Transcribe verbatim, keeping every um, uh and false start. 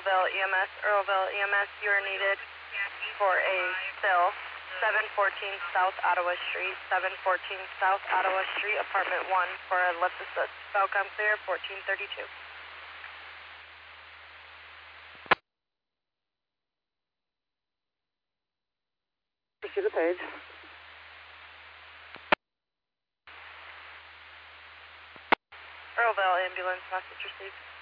Earlville E M S. Earlville E M S, you are needed for a fill. seven fourteen South Ottawa Street, seven fourteen South Ottawa Street, apartment one for a lift assist. Falcom clear, fourteen thirty-two. Pursue the page. Earlville ambulance message received.